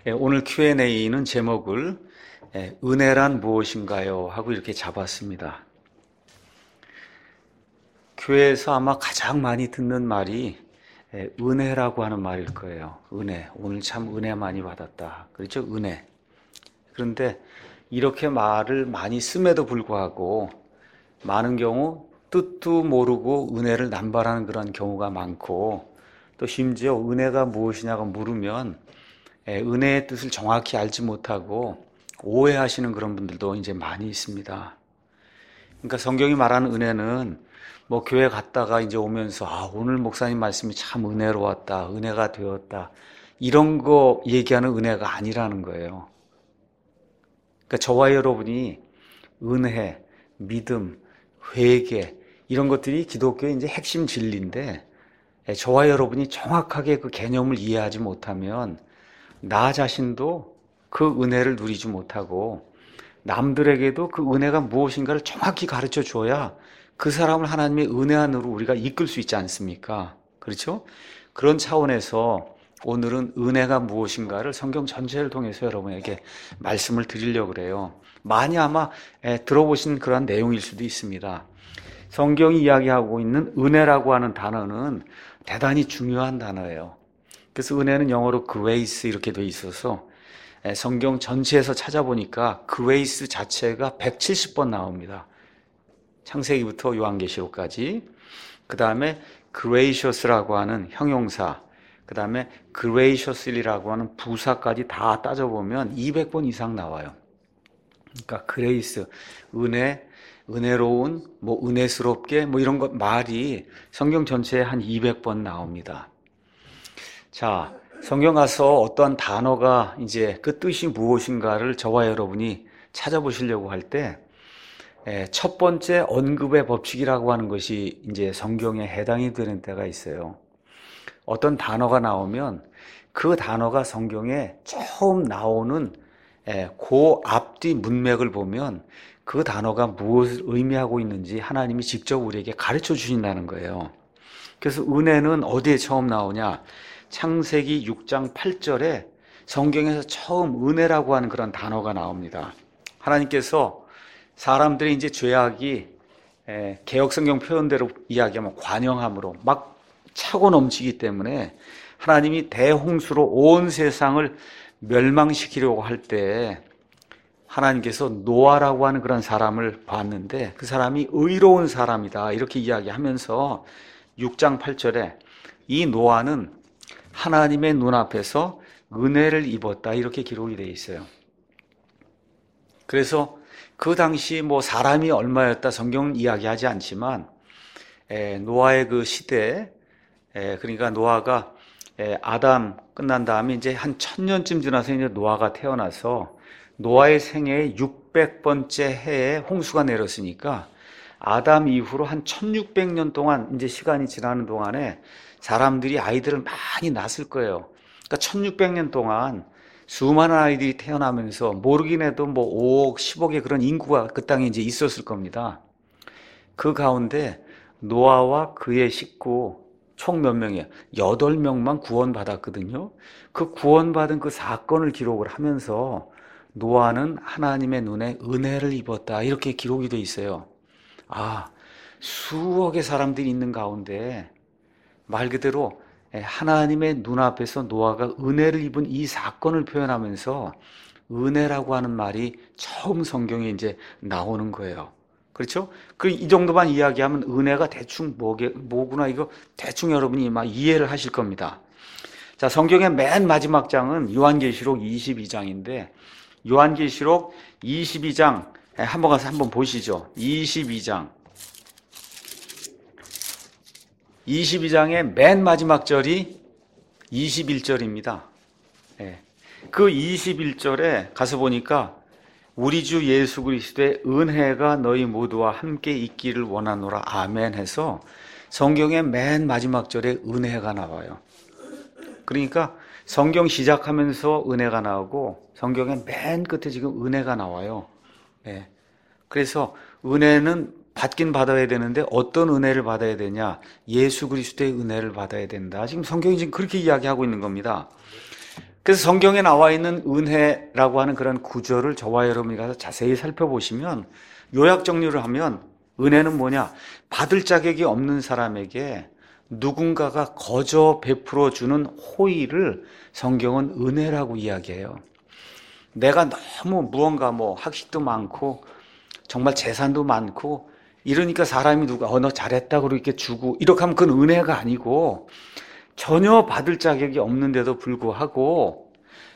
오늘 Q&A는 제목을 은혜란 무엇인가요? 하고 이렇게 잡았습니다. 교회에서 아마 가장 많이 듣는 말이 은혜라고 하는 말일 거예요. 은혜. 오늘 참 은혜 많이 받았다. 그렇죠? 은혜. 그런데 이렇게 말을 많이 씀에도 불구하고 많은 경우 뜻도 모르고 은혜를 남발하는 그런 경우가 많고, 또 심지어 은혜가 무엇이냐고 물으면 은혜의 뜻을 정확히 알지 못하고 오해하시는 그런 분들도 이제 많이 있습니다. 그러니까 성경이 말하는 은혜는 뭐 교회 갔다가 이제 오면서 오늘 목사님 말씀이 참 은혜로웠다, 은혜가 되었다, 이런 거 얘기하는 은혜가 아니라는 거예요. 그러니까 저와 여러분이 은혜, 믿음, 회개 이런 것들이 기독교의 이제 핵심 진리인데, 저와 여러분이 정확하게 그 개념을 이해하지 못하면 나 자신도 그 은혜를 누리지 못하고 남들에게도 그 은혜가 무엇인가를 정확히 가르쳐 줘야 그 사람을 하나님의 은혜 안으로 우리가 이끌 수 있지 않습니까? 그렇죠? 그런 차원에서 오늘은 은혜가 무엇인가를 성경 전체를 통해서 여러분에게 말씀을 드리려고 그래요. 많이 아마 들어보신 그런 내용일 수도 있습니다. 성경이 이야기하고 있는 은혜라고 하는 단어는 대단히 중요한 단어예요. 그래서 은혜는 영어로 grace 이렇게 돼 있어서 성경 전체에서 찾아보니까 grace 자체가 170번 나옵니다. 창세기부터 요한계시록까지. 그 다음에 gracious라고 하는 형용사, 그 다음에 graciously라고 하는 부사까지 다 따져보면 200번 이상 나와요. 그러니까 grace, 은혜, 은혜로운, 뭐 은혜스럽게, 뭐 이런 것 말이 성경 전체에 한 200번 나옵니다. 자, 성경 가서 어떠한 단어가 이제 그 뜻이 무엇인가를 저와 여러분이 찾아보시려고 할 때, 첫 번째 언급의 법칙이라고 하는 것이 이제 성경에 해당이 되는 때가 있어요. 어떤 단어가 나오면 그 단어가 성경에 처음 나오는 그 앞뒤 문맥을 보면 그 단어가 무엇을 의미하고 있는지 하나님이 직접 우리에게 가르쳐 주신다는 거예요. 그래서 은혜는 어디에 처음 나오냐? 창세기 6장 8절에 성경에서 처음 은혜라고 하는 그런 단어가 나옵니다. 하나님께서 사람들이 이제 죄악이 개역성경 표현대로 이야기하면 관영함으로 막 차고 넘치기 때문에 하나님이 대홍수로 온 세상을 멸망시키려고 할 때 하나님께서 노아라고 하는 그런 사람을 봤는데 그 사람이 의로운 사람이다 이렇게 이야기하면서 6장 8절에 이 노아는 하나님의 눈앞에서 은혜를 입었다 이렇게 기록이 되어 있어요. 그래서 그 당시 뭐 사람이 얼마였다 성경은 이야기하지 않지만 노아의 그 시대, 그러니까 노아가 아담 끝난 다음에 이제 한 1000년쯤 지나서 이제 노아가 태어나서 노아의 생애의 600번째 해에 홍수가 내렸으니까 아담 이후로 한 1600년 동안 이제 시간이 지나는 동안에 사람들이 아이들을 많이 낳았을 거예요. 그러니까 1600년 동안 수많은 아이들이 태어나면서 모르긴 해도 뭐 5억, 10억의 그런 인구가 그 땅에 이제 있었을 겁니다. 그 가운데 노아와 그의 식구 총 몇 명이에요? 8명만 구원받았거든요. 그 구원받은 그 사건을 기록을 하면서 노아는 하나님의 눈에 은혜를 입었다 이렇게 기록이 돼 있어요. 수억의 사람들이 있는 가운데 말 그대로 하나님의 눈앞에서 노아가 은혜를 입은 이 사건을 표현하면서 은혜라고 하는 말이 처음 성경에 이제 나오는 거예요. 그렇죠? 이 정도만 이야기하면 은혜가 대충 뭐구나 이거 대충 여러분이 막 이해를 하실 겁니다. 자, 성경의 맨 마지막 장은 요한계시록 22장인데 요한계시록 22장 한번 가서 한번 보시죠. 22장의 맨 마지막 절이 21절입니다. 그 21절에 가서 보니까 우리 주 예수 그리스도의 은혜가 너희 모두와 함께 있기를 원하노라 아멘 해서 성경의 맨 마지막 절에 은혜가 나와요. 그러니까 성경 시작하면서 은혜가 나오고 성경의 맨 끝에 지금 은혜가 나와요. 그래서 은혜는 받긴 받아야 되는데 어떤 은혜를 받아야 되냐? 예수 그리스도의 은혜를 받아야 된다. 지금 성경이 지금 그렇게 이야기하고 있는 겁니다. 그래서 성경에 나와 있는 은혜라고 하는 그런 구절을 저와 여러분이 가서 자세히 살펴보시면 요약 정리를 하면 은혜는 뭐냐? 받을 자격이 없는 사람에게 누군가가 거저 베풀어 주는 호의를 성경은 은혜라고 이야기해요. 내가 너무 무언가 학식도 많고 정말 재산도 많고 이러니까 사람이 누가 너 잘했다고 이렇게 주고 이렇게 하면 그건 은혜가 아니고 전혀 받을 자격이 없는데도 불구하고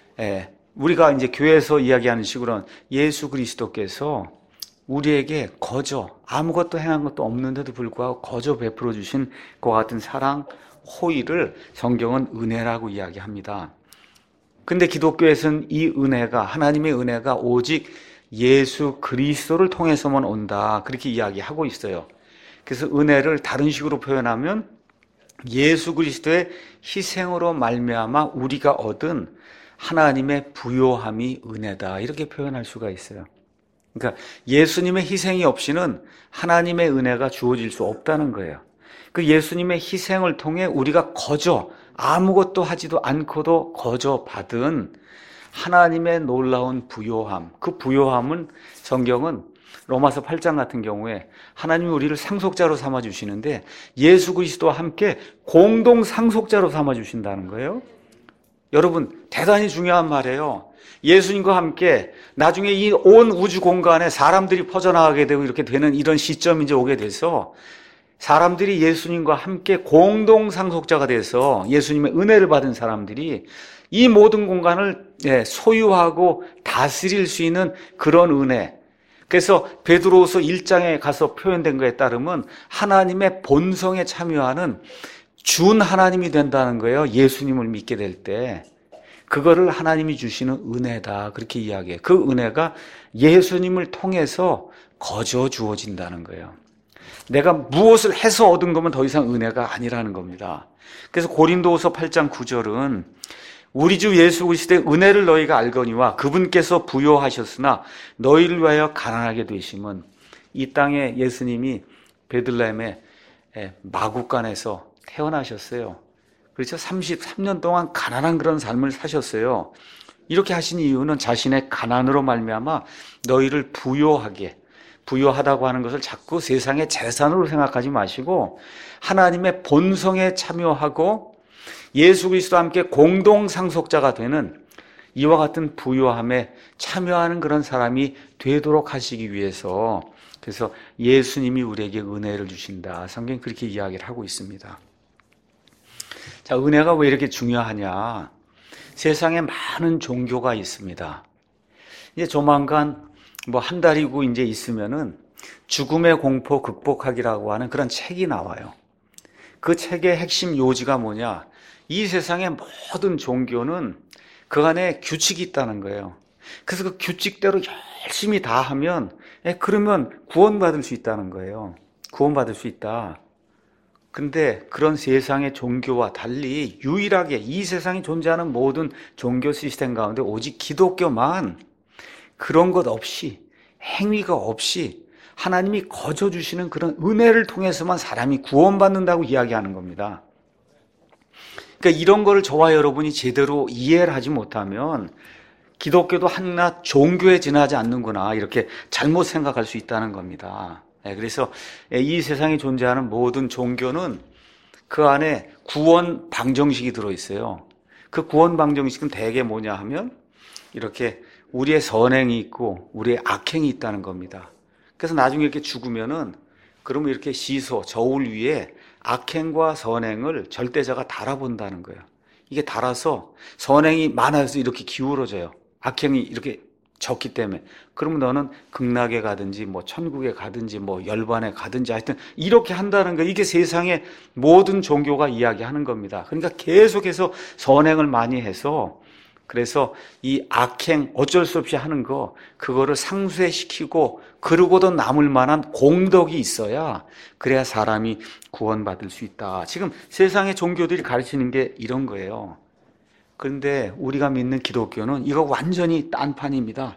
우리가 이제 교회에서 이야기하는 식으로는 예수 그리스도께서 우리에게 거저 아무것도 행한 것도 없는데도 불구하고 거저 베풀어 주신 그와 같은 사랑, 호의를 성경은 은혜라고 이야기합니다. 근데 기독교에서는 이 은혜가, 하나님의 은혜가 오직 예수 그리스도를 통해서만 온다, 그렇게 이야기하고 있어요. 그래서 은혜를 다른 식으로 표현하면 예수 그리스도의 희생으로 말미암아 우리가 얻은 하나님의 부요함이 은혜다, 이렇게 표현할 수가 있어요. 그러니까 예수님의 희생이 없이는 하나님의 은혜가 주어질 수 없다는 거예요. 그 예수님의 희생을 통해 우리가 거저 아무것도 하지도 않고도 거저 받은 하나님의 놀라운 부요함, 그 부요함은 성경은 로마서 8장 같은 경우에 하나님이 우리를 상속자로 삼아주시는데 예수 그리스도와 함께 공동 상속자로 삼아주신다는 거예요. 여러분, 대단히 중요한 말이에요. 예수님과 함께 나중에 이 온 우주 공간에 사람들이 퍼져나가게 되고 이렇게 되는 이런 시점이 이제 오게 돼서 사람들이 예수님과 함께 공동 상속자가 돼서 예수님의 은혜를 받은 사람들이 이 모든 공간을 소유하고 다스릴 수 있는 그런 은혜. 그래서 베드로후서 1장에 가서 표현된 것에 따르면 하나님의 본성에 참여하는 준 하나님이 된다는 거예요. 예수님을 믿게 될 때. 그거를 하나님이 주시는 은혜다, 그렇게 이야기해요. 그 은혜가 예수님을 통해서 거저 주어진다는 거예요. 내가 무엇을 해서 얻은 거면 더 이상 은혜가 아니라는 겁니다. 그래서 고린도후서 8장 9절은 우리 주 예수 그리스도의 은혜를 너희가 알거니와 그분께서 부요하셨으나 너희를 위하여 가난하게 되심은, 이 땅에 예수님이 베들레헴의 마구간에서 태어나셨어요. 그렇죠? 33년 동안 가난한 그런 삶을 사셨어요. 이렇게 하신 이유는 자신의 가난으로 말미암아 너희를 부요하게, 부요하다고 하는 것을 자꾸 세상의 재산으로 생각하지 마시고 하나님의 본성에 참여하고 예수 그리스도와 함께 공동 상속자가 되는 이와 같은 부요함에 참여하는 그런 사람이 되도록 하시기 위해서, 그래서 예수님이 우리에게 은혜를 주신다, 성경이 그렇게 이야기를 하고 있습니다. 자, 은혜가 왜 이렇게 중요하냐? 세상에 많은 종교가 있습니다. 이제 조만간 한 달이고 이제 있으면은 죽음의 공포 극복하기라고 하는 그런 책이 나와요. 그 책의 핵심 요지가 뭐냐? 이 세상의 모든 종교는 그 안에 규칙이 있다는 거예요. 그래서 그 규칙대로 열심히 다 하면 그러면 구원받을 수 있다는 거예요. 구원받을 수 있다. 근데 그런 세상의 종교와 달리 유일하게 이 세상에 존재하는 모든 종교 시스템 가운데 오직 기독교만 그런 것 없이, 행위가 없이 하나님이 거저 주시는 그런 은혜를 통해서만 사람이 구원받는다고 이야기하는 겁니다. 그러니까 이런 거를 저와 여러분이 제대로 이해를 하지 못하면 기독교도 한낱 종교에 지나지 않는구나, 이렇게 잘못 생각할 수 있다는 겁니다. 그래서 이 세상에 존재하는 모든 종교는 그 안에 구원 방정식이 들어있어요. 그 구원 방정식은 대개 뭐냐 하면 이렇게 우리의 선행이 있고 우리의 악행이 있다는 겁니다. 그래서 나중에 이렇게 죽으면은 그러면 이렇게 시소, 저울 위에 악행과 선행을 절대자가 달아본다는 거예요. 이게 달아서 선행이 많아서 이렇게 기울어져요. 악행이 이렇게 적기 때문에. 그러면 너는 극락에 가든지 천국에 가든지 열반에 가든지 하여튼 이렇게 한다는 거, 이게 세상의 모든 종교가 이야기하는 겁니다. 그러니까 계속해서 선행을 많이 해서, 그래서 이 악행 어쩔 수 없이 하는 거, 그거를 상쇄시키고 그러고도 남을 만한 공덕이 있어야, 그래야 사람이 구원받을 수 있다. 지금 세상의 종교들이 가르치는 게 이런 거예요. 그런데 우리가 믿는 기독교는 이거 완전히 딴판입니다.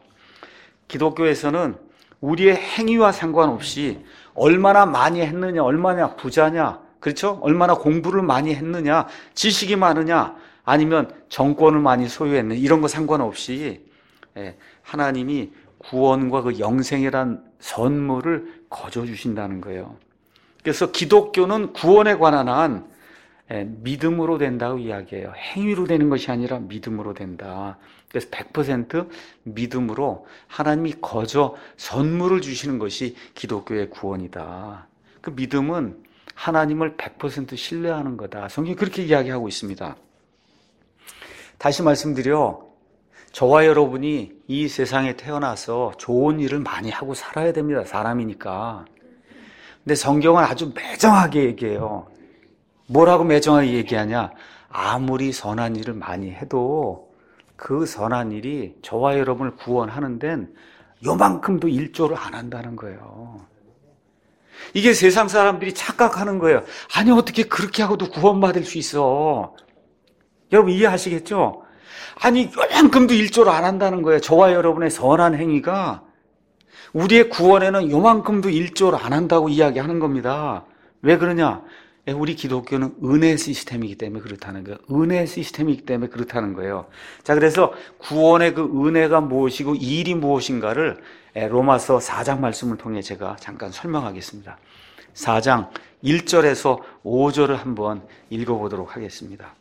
기독교에서는 우리의 행위와 상관없이 얼마나 많이 했느냐, 얼마나 부자냐, 그렇죠? 얼마나 공부를 많이 했느냐, 지식이 많으냐, 아니면 정권을 많이 소유했네, 이런 거 상관없이 하나님이 구원과 그 영생이란 선물을 거저 주신다는 거예요. 그래서 기독교는 구원에 관한 한 믿음으로 된다고 이야기해요. 행위로 되는 것이 아니라 믿음으로 된다. 그래서 100% 믿음으로 하나님이 거저 선물을 주시는 것이 기독교의 구원이다. 그 믿음은 하나님을 100% 신뢰하는 거다. 성경이 그렇게 이야기하고 있습니다. 다시 말씀드려, 저와 여러분이 이 세상에 태어나서 좋은 일을 많이 하고 살아야 됩니다. 사람이니까. 근데 성경은 아주 매정하게 얘기해요. 뭐라고 매정하게 얘기하냐? 아무리 선한 일을 많이 해도 그 선한 일이 저와 여러분을 구원하는 데는 요만큼도 일조를 안 한다는 거예요. 이게 세상 사람들이 착각하는 거예요. 아니, 어떻게 그렇게 하고도 구원받을 수 있어? 여러분 이해하시겠죠? 아니, 요만큼도 일조를 안 한다는 거예요. 저와 여러분의 선한 행위가 우리의 구원에는 요만큼도 일조를 안 한다고 이야기하는 겁니다. 왜 그러냐? 우리 기독교는 은혜 시스템이기 때문에 그렇다는 거예요. 은혜 시스템이기 때문에 그렇다는 거예요. 자, 그래서 구원의 그 은혜가 무엇이고 이 일이 무엇인가를 로마서 4장 말씀을 통해 제가 잠깐 설명하겠습니다. 4장 1절에서 5절을 한번 읽어보도록 하겠습니다.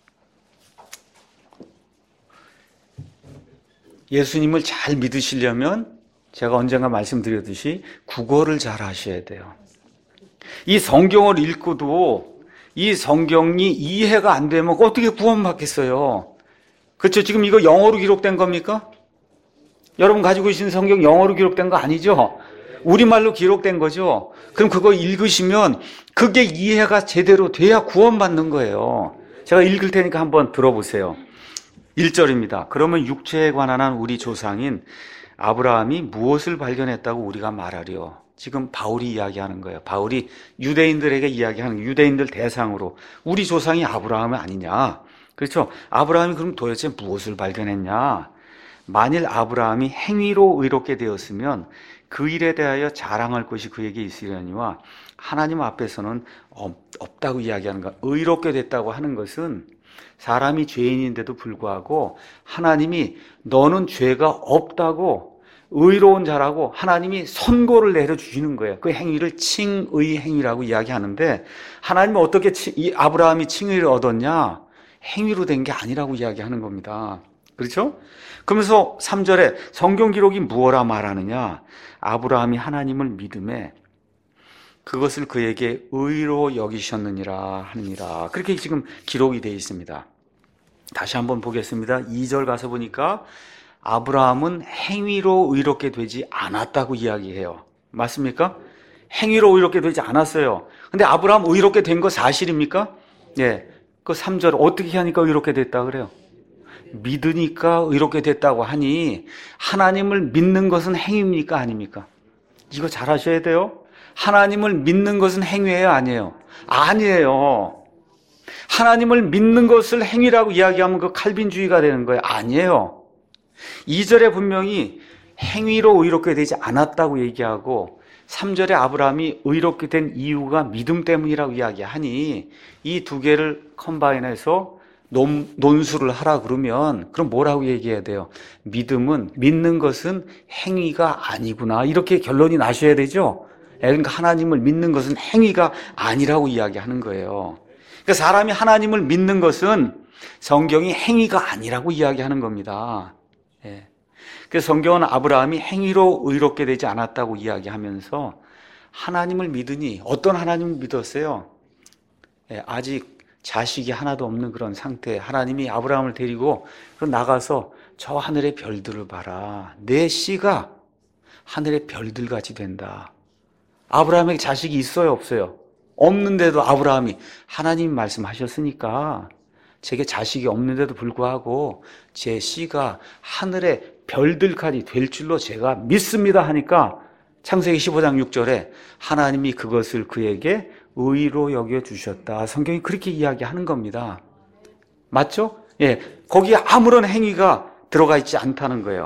예수님을 잘 믿으시려면 제가 언젠가 말씀드렸듯이 국어를 잘 하셔야 돼요. 이 성경을 읽고도 이 성경이 이해가 안 되면 어떻게 구원받겠어요? 그렇죠? 지금 이거 영어로 기록된 겁니까? 여러분 가지고 계신 성경 영어로 기록된 거 아니죠? 우리말로 기록된 거죠? 그럼 그거 읽으시면 그게 이해가 제대로 돼야 구원받는 거예요. 제가 읽을 테니까 한번 들어보세요. 1절입니다. 그러면 육체에 관한 한 우리 조상인 아브라함이 무엇을 발견했다고 우리가 말하려? 지금 바울이 이야기하는 거예요. 바울이 유대인들에게 이야기하는, 유대인들 대상으로 우리 조상이 아브라함이 아니냐? 그렇죠? 아브라함이 그럼 도대체 무엇을 발견했냐? 만일 아브라함이 행위로 의롭게 되었으면 그 일에 대하여 자랑할 것이 그에게 있으려니와 하나님 앞에서는 없다고 이야기하는 것. 의롭게 됐다고 하는 것은 사람이 죄인인데도 불구하고 하나님이 너는 죄가 없다고 의로운 자라고 하나님이 선고를 내려주시는 거예요. 그 행위를 칭의 행위라고 이야기하는데 하나님은 어떻게 이 아브라함이 칭의를 얻었냐? 행위로 된 게 아니라고 이야기하는 겁니다. 그렇죠? 그러면서 3절에 성경 기록이 무엇라 말하느냐? 아브라함이 하나님을 믿음에 그것을 그에게 의로 여기셨느니라 하느니라. 그렇게 지금 기록이 되어 있습니다. 다시 한번 보겠습니다. 2절 가서 보니까 아브라함은 행위로 의롭게 되지 않았다고 이야기해요. 맞습니까? 행위로 의롭게 되지 않았어요. 근데 아브라함 의롭게 된 거 사실입니까? 예. 그 3절 어떻게 하니까 의롭게 됐다 그래요? 믿으니까 의롭게 됐다고 하니 하나님을 믿는 것은 행위입니까? 아닙니까? 이거 잘 하셔야 돼요. 하나님을 믿는 것은 행위예요? 아니에요? 아니에요. 하나님을 믿는 것을 행위라고 이야기하면 그 칼빈주의가 되는 거예요. 아니에요. 2절에 분명히 행위로 의롭게 되지 않았다고 얘기하고 3절에 아브라함이 의롭게 된 이유가 믿음 때문이라고 이야기하니 이 두 개를 컴바인해서 논술을 하라 그러면 그럼 뭐라고 얘기해야 돼요? 믿는 것은 행위가 아니구나, 이렇게 결론이 나셔야 되죠. 그러니까 하나님을 믿는 것은 행위가 아니라고 이야기하는 거예요. 그러니까 사람이 하나님을 믿는 것은 성경이 행위가 아니라고 이야기하는 겁니다. 예. 그래서 성경은 아브라함이 행위로 의롭게 되지 않았다고 이야기하면서 하나님을 믿으니 어떤 하나님을 믿었어요? 예, 아직 자식이 하나도 없는 그런 상태. 하나님이 아브라함을 데리고 나가서 저 하늘의 별들을 봐라. 내 씨가 하늘의 별들같이 된다. 아브라함에게 자식이 있어요, 없어요? 없는데도 아브라함이 하나님 말씀하셨으니까 제게 자식이 없는데도 불구하고 제 씨가 하늘의 별들까지 될 줄로 제가 믿습니다 하니까 창세기 15장 6절에 하나님이 그것을 그에게 의로 여겨주셨다. 성경이 그렇게 이야기하는 겁니다. 맞죠? 예, 거기에 아무런 행위가 들어가 있지 않다는 거예요.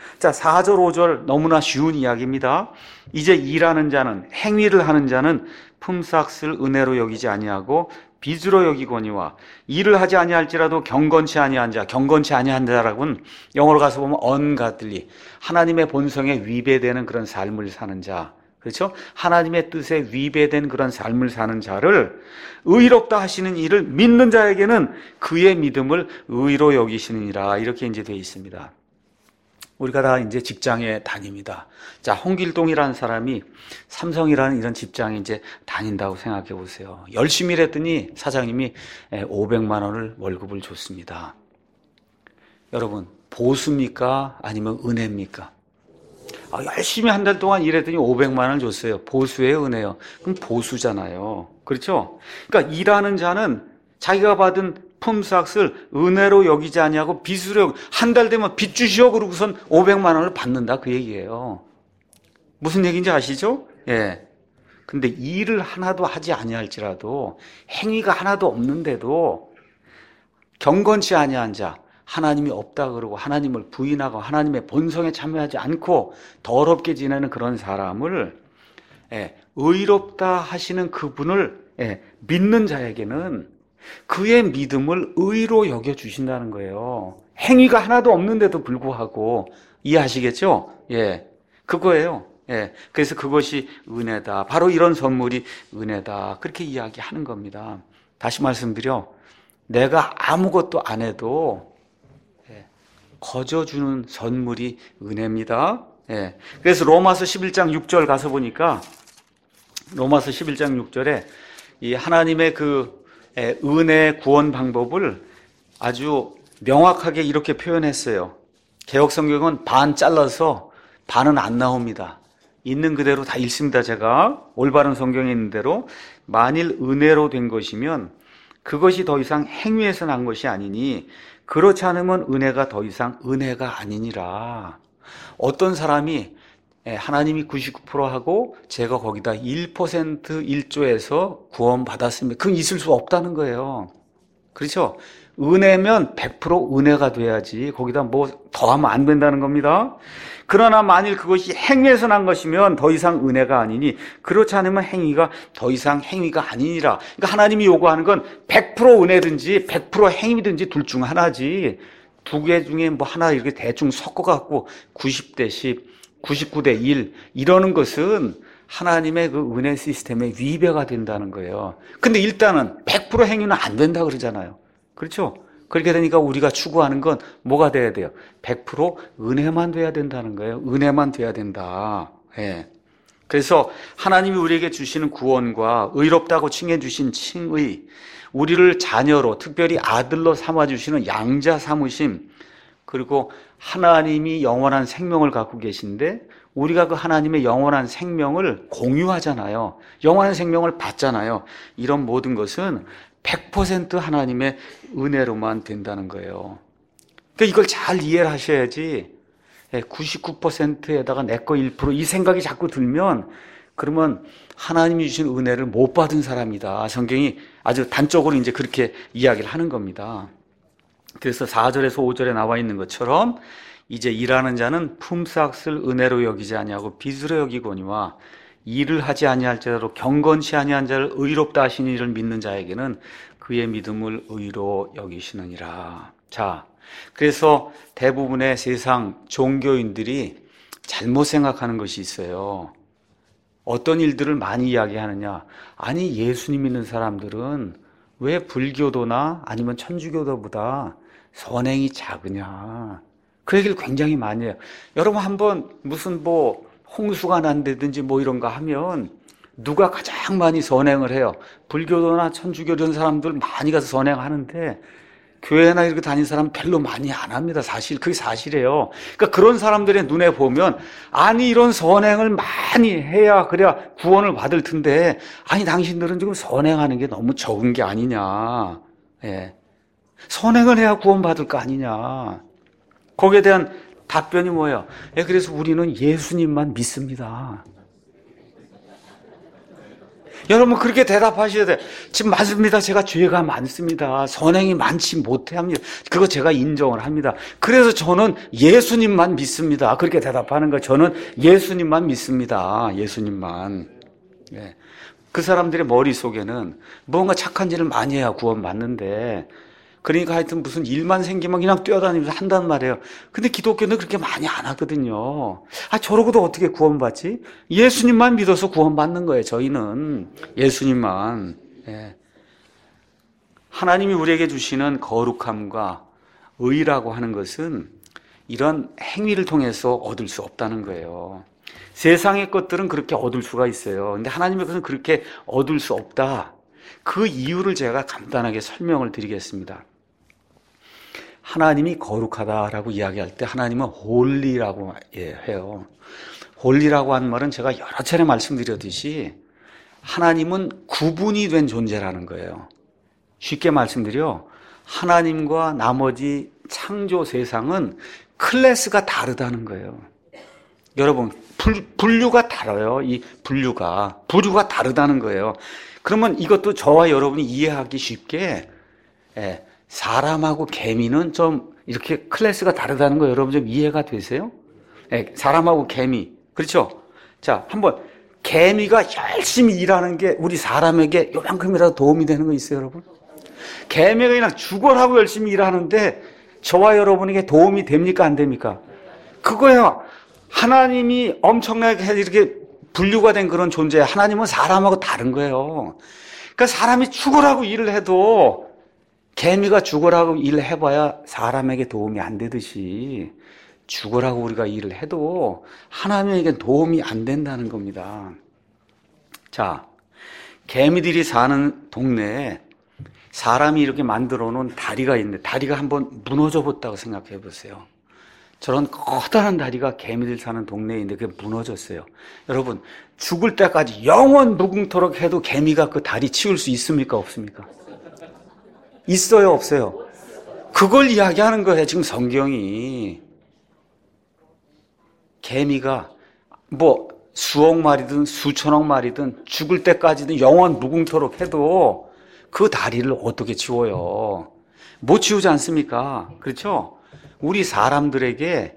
자, 4절, 5절 너무나 쉬운 이야기입니다. 이제 일하는 자는, 행위를 하는 자는 품삯을 은혜로 여기지 아니하고 빚으로 여기거니와 일을 하지 아니할지라도 경건치 아니한 자, 경건치 아니한 자라고는 영어로 가서 보면 ungodly, 하나님의 본성에 위배되는 그런 삶을 사는 자, 그렇죠? 하나님의 뜻에 위배된 그런 삶을 사는 자를 의롭다 하시는 이를 믿는 자에게는 그의 믿음을 의로 여기시느니라, 이렇게 이제 되어 있습니다. 우리가 다 이제 직장에 다닙니다. 자, 홍길동이라는 사람이 삼성이라는 이런 직장에 이제 다닌다고 생각해 보세요. 열심히 일했더니 사장님이 500만 원을 월급을 줬습니다. 여러분, 보수입니까? 아니면 은혜입니까? 열심히 한 달 동안 일했더니 500만 원을 줬어요. 보수예요, 은혜요? 그럼 보수잖아요. 그렇죠? 그러니까 일하는 자는 자기가 받은 품삯을 은혜로 여기지 아니하고 빚으로, 한 달 되면 빚 주시오 그러고선 500만 원을 받는다, 그 얘기예요. 무슨 얘기인지 아시죠? 예. 근데 일을 하나도 하지 아니할지라도, 행위가 하나도 없는데도 경건치 아니한 자, 하나님이 없다 그러고 하나님을 부인하고 하나님의 본성에 참여하지 않고 더럽게 지내는 그런 사람을 의롭다 하시는 그분을 믿는 자에게는 그의 믿음을 의로 여겨주신다는 거예요. 행위가 하나도 없는데도 불구하고. 이해하시겠죠? 예, 그거예요. 예, 그래서 그것이 은혜다. 바로 이런 선물이 은혜다. 그렇게 이야기하는 겁니다. 다시 말씀드려, 내가 아무것도 안 해도 거저주는 선물이 은혜입니다. 예, 그래서 로마서 11장 6절 가서 보니까, 로마서 11장 6절에 이 하나님의 그 은혜 구원 방법을 아주 명확하게 이렇게 표현했어요. 개역성경은 반 잘라서 반은 안 나옵니다. 있는 그대로 다 읽습니다. 제가 올바른 성경에 있는 대로, 만일 은혜로 된 것이면 그것이 더 이상 행위에서 난 것이 아니니 그렇지 않으면 은혜가 더 이상 은혜가 아니니라. 어떤 사람이 하나님이 99%하고 제가 거기다 1% 1조에서 구원받았습니다. 그건 있을 수 없다는 거예요. 그렇죠? 은혜면 100% 은혜가 돼야지 거기다 뭐 더하면 안 된다는 겁니다. 그러나 만일 그것이 행위에서 난 것이면 더 이상 은혜가 아니니 그렇지 않으면 행위가 더 이상 행위가 아니니라. 그러니까 하나님이 요구하는 건 100% 은혜든지 100% 행위든지 둘 중 하나지, 두 개 중에 뭐 하나 이렇게 대충 섞어갖고 90대 10, 99대 1 이러는 것은 하나님의 그 은혜 시스템에 위배가 된다는 거예요. 근데 일단은 100% 행위는 안 된다 그러잖아요. 그렇죠? 그렇게 되니까 우리가 추구하는 건 뭐가 돼야 돼요? 100% 은혜만 돼야 된다는 거예요. 은혜만 돼야 된다. 예. 그래서 하나님이 우리에게 주시는 구원과 의롭다고 칭해 주신 칭의, 우리를 자녀로 특별히 아들로 삼아 주시는 양자 삼으심, 그리고 하나님이 영원한 생명을 갖고 계신데 우리가 그 하나님의 영원한 생명을 공유하잖아요. 영원한 생명을 받잖아요. 이런 모든 것은 100% 하나님의 은혜로만 된다는 거예요. 그러니까 이걸 잘 이해를 하셔야지 99%에다가 내 거 1% 이 생각이 자꾸 들면 그러면 하나님이 주신 은혜를 못 받은 사람이다. 성경이 아주 단적으로 이제 그렇게 이야기를 하는 겁니다. 그래서 4절에서 5절에 나와 있는 것처럼 이제 일하는 자는 품삯을 은혜로 여기지 아니하고 빚으로 여기거니와 일을 하지 아니할지라도 경건치 아니한 자를 의롭다 하시는 이를 믿는 자에게는 그의 믿음을 의로 여기시느니라. 자, 그래서 대부분의 세상 종교인들이 잘못 생각하는 것이 있어요. 어떤 일들을 많이 이야기하느냐? 아니, 예수님 믿는 사람들은 왜 불교도나 아니면 천주교도보다 선행이 작으냐? 그 얘기를 굉장히 많이 해요. 여러분 한번 무슨 뭐 홍수가 난다든지 뭐 이런 거 하면 누가 가장 많이 선행을 해요? 불교도나 천주교 이런 사람들 많이 가서 선행하는데 교회나 이렇게 다니는 사람 별로 많이 안 합니다. 사실 그게 사실이에요. 그러니까 그런 사람들의 눈에 보면 아니 이런 선행을 많이 해야 그래야 구원을 받을 텐데 아니 당신들은 지금 선행하는 게 너무 적은 게 아니냐. 예. 선행을 해야 구원받을 거 아니냐. 거기에 대한 답변이 뭐예요? 그래서 우리는 예수님만 믿습니다. 여러분 그렇게 대답하셔야 돼. 지금 맞습니다. 제가 죄가 많습니다. 선행이 많지 못해 합니다. 그거 제가 인정을 합니다. 그래서 저는 예수님만 믿습니다. 그렇게 대답하는 거. 저는 예수님만 믿습니다. 예수님만. 예. 그 사람들의 머릿속에는 뭔가 착한 일을 많이 해야 구원받는데, 그러니까 하여튼 무슨 일만 생기면 그냥 뛰어다니면서 한단 말이에요. 근데 기독교는 그렇게 많이 안 하거든요. 저러고도 어떻게 구원받지? 예수님만 믿어서 구원받는 거예요. 저희는 예수님만. 예. 하나님이 우리에게 주시는 거룩함과 의라고 하는 것은 이런 행위를 통해서 얻을 수 없다는 거예요. 세상의 것들은 그렇게 얻을 수가 있어요. 근데 하나님의 것은 그렇게 얻을 수 없다. 그 이유를 제가 간단하게 설명을 드리겠습니다. 하나님이 거룩하다라고 이야기할 때 하나님은 홀리라고 해요. 홀리라고 하는 말은 제가 여러 차례 말씀드렸듯이 하나님은 구분이 된 존재라는 거예요. 쉽게 말씀드려 하나님과 나머지 창조 세상은 클래스가 다르다는 거예요. 여러분 분류가 달라요. 이 부류가 다르다는 거예요. 그러면 이것도 저와 여러분이 이해하기 쉽게 사람하고 개미는 좀 이렇게 클래스가 다르다는 거 여러분 좀 이해가 되세요? 사람하고 개미. 그렇죠? 자, 한번 개미가 열심히 일하는 게 우리 사람에게 요만큼이라도 도움이 되는 거 있어요, 여러분? 개미가 그냥 죽어라고 열심히 일하는데 저와 여러분에게 도움이 됩니까, 안 됩니까? 그거야. 하나님이 엄청나게 이렇게 분류가 된 그런 존재. 하나님은 사람하고 다른 거예요. 그러니까 사람이 죽어라고 일을 해도 개미가 죽어라고 일을 해봐야 사람에게 도움이 안 되듯이 죽어라고 우리가 일을 해도 하나님에게 도움이 안 된다는 겁니다. 자, 개미들이 사는 동네에 사람이 이렇게 만들어 놓은 다리가 있는데 다리가 한번 무너져 봤다고 생각해 보세요. 저런 커다란 다리가 개미들 사는 동네에 있는데 그게 무너졌어요. 여러분, 죽을 때까지 영원 무궁토록 해도 개미가 그 다리 치울 수 있습니까? 없습니까? 있어요? 없어요? 그걸 이야기하는 거예요. 지금 성경이. 개미가 뭐 수억 마리든 수천억 마리든 죽을 때까지는 영원 무궁토록 해도 그 다리를 어떻게 치워요? 못 치우지 않습니까? 그렇죠? 우리 사람들이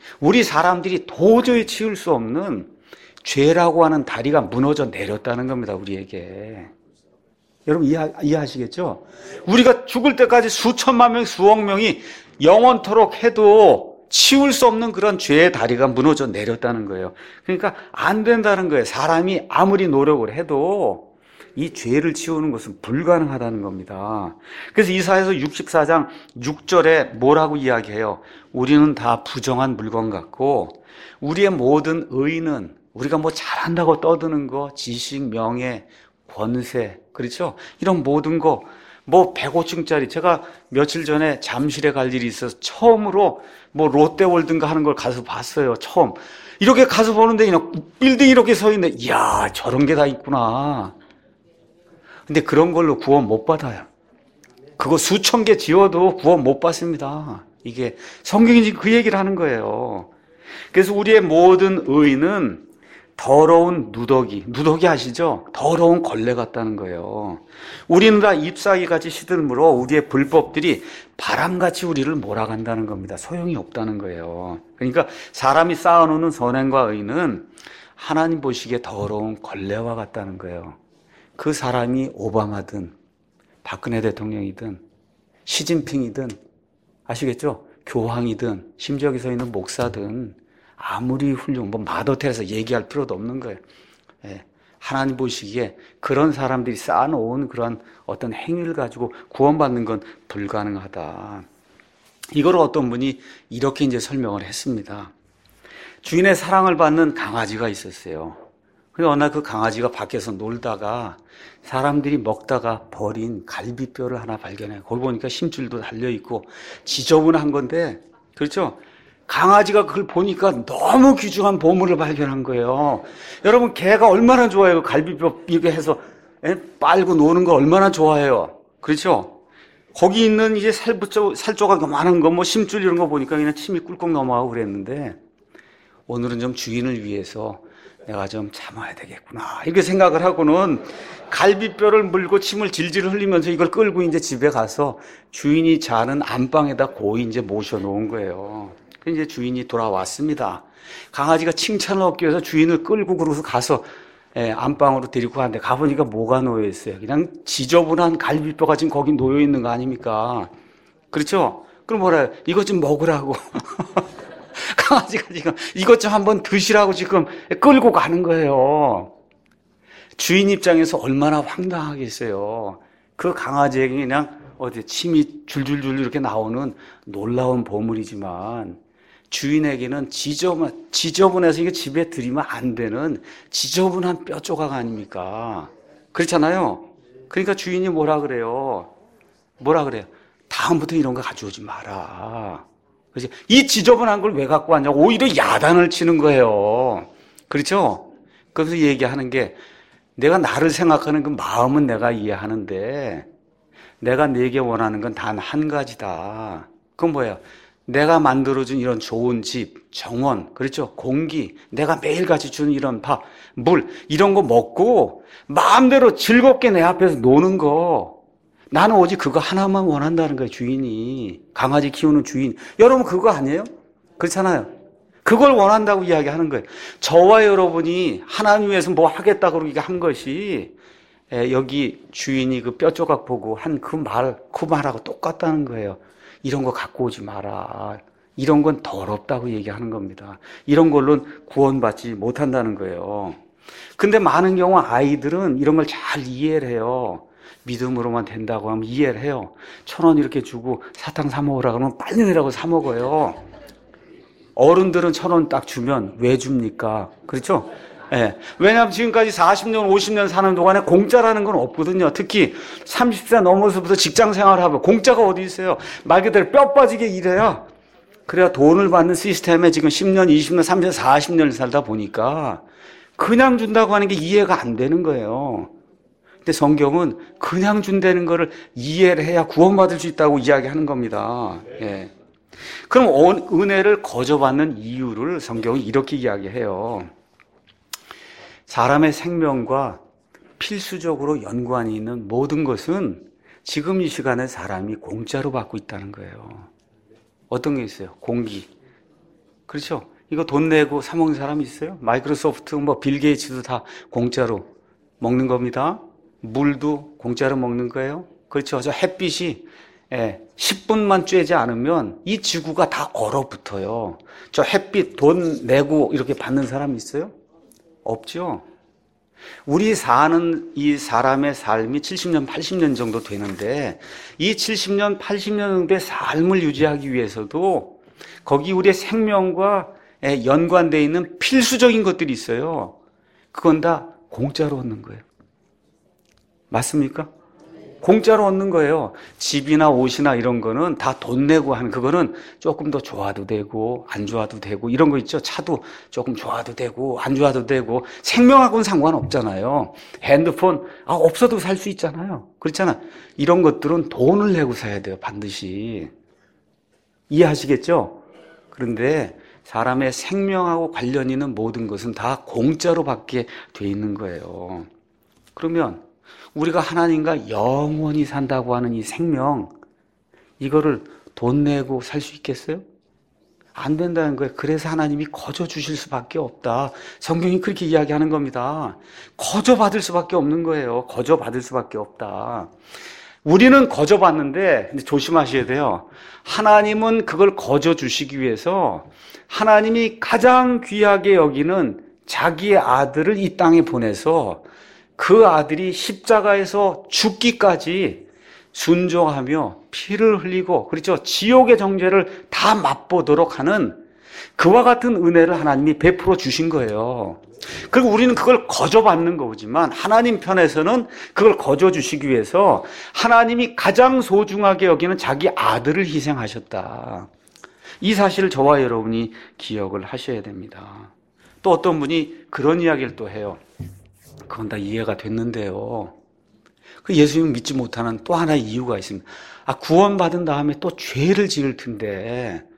도저히 치울 수 없는 죄라고 하는 다리가 무너져 내렸다는 겁니다. 우리에게. 여러분 이해하시겠죠? 우리가 죽을 때까지 수천만 명, 수억 명이 영원토록 해도 치울 수 없는 그런 죄의 다리가 무너져 내렸다는 거예요. 그러니까 안 된다는 거예요. 사람이 아무리 노력을 해도 이 죄를 치우는 것은 불가능하다는 겁니다. 그래서 이사야서 64장 6절에 뭐라고 이야기해요? 우리는 다 부정한 물건 같고 우리의 모든 의는 우리가 뭐 잘한다고 떠드는 거, 지식, 명예, 권세, 그렇죠? 이런 모든 거, 뭐 105층짜리, 제가 며칠 전에 잠실에 갈 일이 있어서 처음으로 뭐 롯데월드인가 하는 걸 가서 봤어요. 처음. 이렇게 가서 보는데 그냥 빌딩 이렇게 서 있는데, 이야, 저런 게 다 있구나. 근데 그런 걸로 구원 못 받아요. 그거 수천 개 지어도 구원 못 받습니다. 이게 성경이 지금 그 얘기를 하는 거예요. 그래서 우리의 모든 의는 더러운 누더기 아시죠? 더러운 걸레 같다는 거예요. 우리는 다 잎사귀같이 시들므로 우리의 불법들이 바람같이 우리를 몰아간다는 겁니다. 소용이 없다는 거예요. 그러니까 사람이 쌓아놓는 선행과 의는 하나님 보시기에 더러운 걸레와 같다는 거예요. 그 사람이 오바마든 박근혜 대통령이든 시진핑이든 아시겠죠? 교황이든 심지어 여기 서 있는 목사든 아무리 훌륭, 뭐 마더테레사 얘기할 필요도 없는 거예요. 예. 하나님 보시기에 그런 사람들이 쌓아놓은 그런 어떤 행위를 가지고 구원받는 건 불가능하다. 이걸 어떤 분이 이렇게 이제 설명을 했습니다. 주인의 사랑을 받는 강아지가 있었어요. 근데 어느 날 그 강아지가 밖에서 놀다가 사람들이 먹다가 버린 갈비뼈를 하나 발견해요. 거기 보니까 심줄도 달려있고 지저분한 건데, 그렇죠? 강아지가 그걸 보니까 너무 귀중한 보물을 발견한 거예요. 여러분, 개가 얼마나 좋아해요? 갈비뼈 이렇게 해서 빨고 노는 거 얼마나 좋아해요? 그렇죠? 거기 있는 이제 살조각 요만한 거, 뭐 심줄 이런 거 보니까 그냥 침이 꿀꺽 넘어가고 그랬는데, 오늘은 좀 주인을 위해서 내가 좀 참아야 되겠구나. 이렇게 생각을 하고는 갈비뼈를 물고 침을 질질 흘리면서 이걸 끌고 이제 집에 가서 주인이 자는 안방에다 고이 이제 모셔놓은 거예요. 이제 주인이 돌아왔습니다. 강아지가 칭찬을 얻기 위해서 주인을 끌고 그러고서 가서 안방으로 데리고 갔는데 가보니까 뭐가 놓여 있어요? 그냥 지저분한 갈비뼈가 지금 거기 놓여 있는 거 아닙니까? 그렇죠? 그럼 뭐라 해요? 이것 좀 먹으라고. 강아지가 지금 이것 좀 한번 드시라고 지금 끌고 가는 거예요. 주인 입장에서 얼마나 황당하겠어요. 그 강아지에게 그냥 침이 줄줄줄 이렇게 나오는 놀라운 보물이지만 주인에게는 지저분해서 이게 집에 들이면 안 되는 지저분한 뼈 조각 아닙니까? 그렇잖아요. 그러니까 주인이 뭐라 그래요? 다음부터 이런 거 가져오지 마라. 그렇지? 이 지저분한 걸 왜 갖고 왔냐고 오히려 야단을 치는 거예요. 그렇죠? 그래서 얘기하는 게 내가 나를 생각하는 그 마음은 내가 이해하는데 내가 내게 원하는 건 단 한 가지다. 그건 뭐예요? 내가 만들어준 이런 좋은 집, 정원, 그렇죠? 공기, 내가 매일같이 주는 이런 밥, 물 이런 거 먹고 마음대로 즐겁게 내 앞에서 노는 거 나는 오직 그거 하나만 원한다는 거예요. 주인이. 강아지 키우는 주인. 여러분 그거 아니에요? 그렇잖아요. 그걸 원한다고 이야기하는 거예요. 저와 여러분이 하나님 위해서 뭐 하겠다고 그렇게 한 것이 여기 주인이 그 뼈조각 보고 한 그 말하고 똑같다는 거예요. 이런 거 갖고 오지 마라. 이런 건 더럽다고 얘기하는 겁니다. 이런 걸로는 구원받지 못한다는 거예요. 근데 많은 경우 아이들은 이런 걸 잘 이해를 해요. 믿음으로만 된다고 하면 이해를 해요. 1,000원 이렇게 주고 사탕 사 먹으라 그러면 빨리 내라고 사 먹어요. 어른들은 1,000원 딱 주면 왜 줍니까? 그렇죠? 예. 왜냐하면 지금까지 40년, 50년 사는 동안에 공짜라는 건 없거든요. 특히 30세 넘어서부터 직장 생활하고 공짜가 어디 있어요? 말 그대로 뼈 빠지게 일해야 그래야 돈을 받는 시스템에 지금 10년, 20년, 30년, 40년을 살다 보니까 그냥 준다고 하는 게 이해가 안 되는 거예요. 근데 성경은 그냥 준다는 거를 이해를 해야 구원받을 수 있다고 이야기하는 겁니다. 예. 그럼 은혜를 거저받는 이유를 성경은 이렇게 이야기해요. 사람의 생명과 필수적으로 연관이 있는 모든 것은 지금 이 시간에 사람이 공짜로 받고 있다는 거예요. 어떤 게 있어요? 공기. 그렇죠? 이거 돈 내고 사 먹는 사람이 있어요? 마이크로소프트, 빌 게이츠도 다 공짜로 먹는 겁니다. 물도 공짜로 먹는 거예요. 그렇죠. 저 햇빛이 10분만 쬐지 않으면 이 지구가 다 얼어붙어요. 저 햇빛 돈 내고 이렇게 받는 사람 있어요? 없죠. 우리 사는 이 사람의 삶이 70년, 80년 정도 되는데 이 70년, 80년 정도의 삶을 유지하기 위해서도 거기 우리의 생명과 연관되어 있는 필수적인 것들이 있어요. 그건 다 공짜로 얻는 거예요. 맞습니까? 공짜로 얻는 거예요. 집이나 옷이나 이런 거는 다 돈 내고 하는 그거는 조금 더 좋아도 되고 안 좋아도 되고 이런 거 있죠. 차도 조금 좋아도 되고 안 좋아도 되고 생명하고는 상관없잖아요. 핸드폰 없어도 살 수 있잖아요. 그렇잖아요. 이런 것들은 돈을 내고 사야 돼요. 반드시. 이해하시겠죠? 그런데 사람의 생명하고 관련 있는 모든 것은 다 공짜로 받게 돼 있는 거예요. 그러면 우리가 하나님과 영원히 산다고 하는 이 생명, 이거를 돈 내고 살 수 있겠어요? 안 된다는 거예요. 그래서 하나님이 거저 주실 수밖에 없다. 성경이 그렇게 이야기하는 겁니다. 거저 받을 수밖에 없는 거예요. 거저 받을 수밖에 없다. 우리는 거저 받는데 조심하셔야 돼요. 하나님은 그걸 거저 주시기 위해서 하나님이 가장 귀하게 여기는 자기의 아들을 이 땅에 보내서 그 아들이 십자가에서 죽기까지 순종하며 피를 흘리고 그렇죠. 지옥의 정죄를 다 맛보도록 하는 그와 같은 은혜를 하나님이 베풀어 주신 거예요. 그리고 우리는 그걸 거저 받는 거지만 하나님 편에서는 그걸 거저 주시기 위해서 하나님이 가장 소중하게 여기는 자기 아들을 희생하셨다. 이 사실을 저와 여러분이 기억을 하셔야 됩니다. 또 어떤 분이 그런 이야기를 또 해요. 그건 다 이해가 됐는데요. 그 예수님 믿지 못하는 또 하나의 이유가 있습니다. 구원받은 다음에 또 죄를 지을 텐데